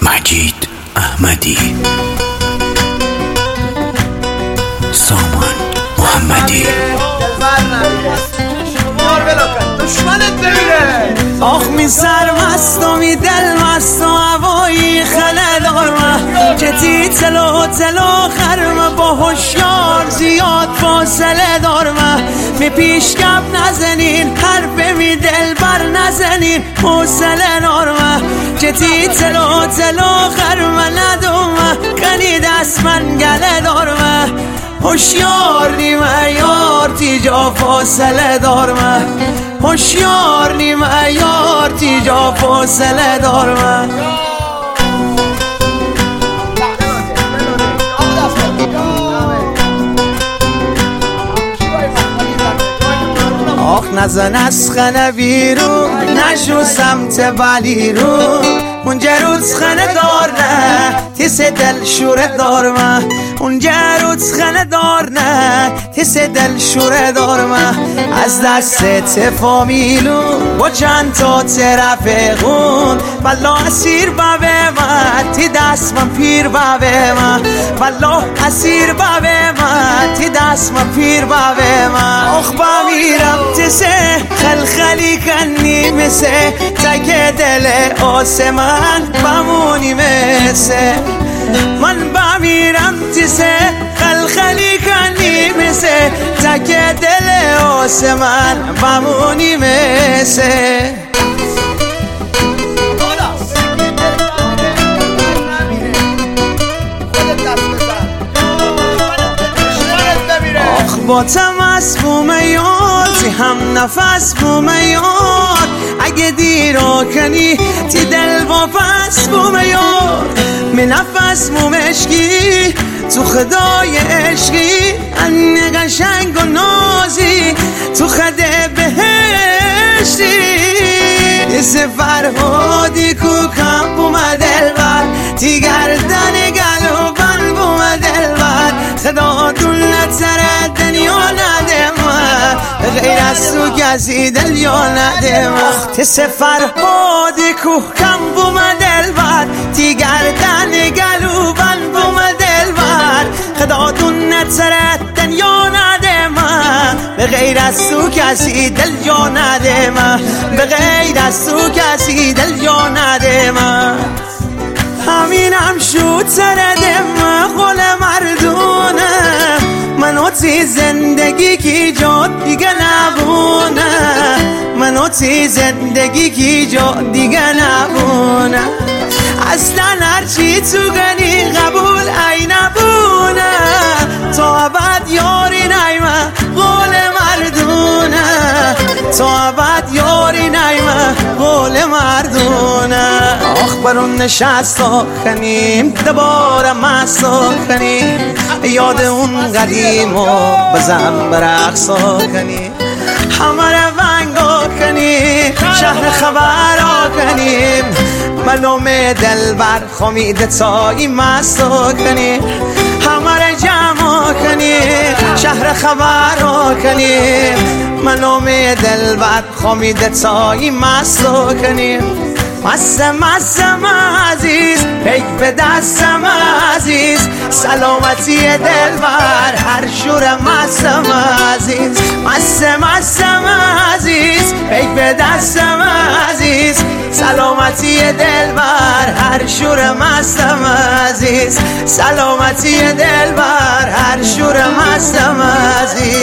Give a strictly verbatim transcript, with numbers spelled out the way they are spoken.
مجید احمدی، سامان محمدی. دشمنت بمیره. آخ می سرمست و می دل مست و هوایی خله دارم که تی تلو تلو خرم با هوشیار زیاد فاصله دارم. می پیش کم نزنین حرف می دل بر نزنین حوصله دارم که تی تلو تلو خرم ندوم کنی دست من گله دارم. هوشیار نیمه یار تیجا فاصله دارم، هوشیار نیمه یار تیجا فاصله دارم. آخ نزن از خنه بیرون نشو سمت بلی رو اونجا روز خنه دار نه تیس دل شوره دار من. اونجا روز خنه دار نه تیس دل شوره دار من. از دست تفامیلو با چند تا طرف خون والله اسیر بابه من تی دست من پیر بابه من. والله اسیر بابه من تی دست من پیر بابه من. آخ بمیرم تسه خلخلی کنی مثه تک دل آسمان بمونی مثه من. بمیرم تسه خلخلی کنی مثه تک دل آسمان بمونی مثه. آخ با تمس بومه یار تی هم نفس بومه یار اگه دیرا کنی تی دل واپس بومه یار. می نفس بوم عشقی تو خدای عشقی انه قشنگ و نازی تو خده بهشتی. اسه فرهادی کو کم بومه دلبر تی گردن گلو بن بومه دلبر. خدا دولت سر دنیا نده من غیر از تو کسی دل یا نده من. تسه فرهادی کو کم بومه دلبر تی گردن گلو بن بومه دلبر. خدا دولت سر دنیا نده من به غیر از تو کسی دل یا نده من. به غیر از تو کسی دل یا نده من. همینم شد سر دم قول مردونه منو تی زندگی کی جا دیگه نبونه. منو تی زندگی کی جا دیگه نبونه. اصلا هرچی تو گنی قبول ای نبونه تا ابد یاری نیمه قول مردونه. تا ابد یاری نیمه قول مردونه. آخ برون نشست کنیم دوباره مست کنیم یاد اون قدیم و بزن برقص کنیم همه رو ونگا کنیم شهر خبر کنیم ملوم دل بر خمید تایی مست کنیم همه رو جمع کنیم شهر خبر کنیم ملوم دل بر خمید تایی مست کنیم. مستم مستم عزیز پیک به دستم عزیز سلامتی دل بر هر شور مستم عزیز. مستم مستم عزیز پیک به دستم عزیز سلامتی دل بر هر شور مستم عزیز. سلامتی دل بر هر شور مستم عزیز.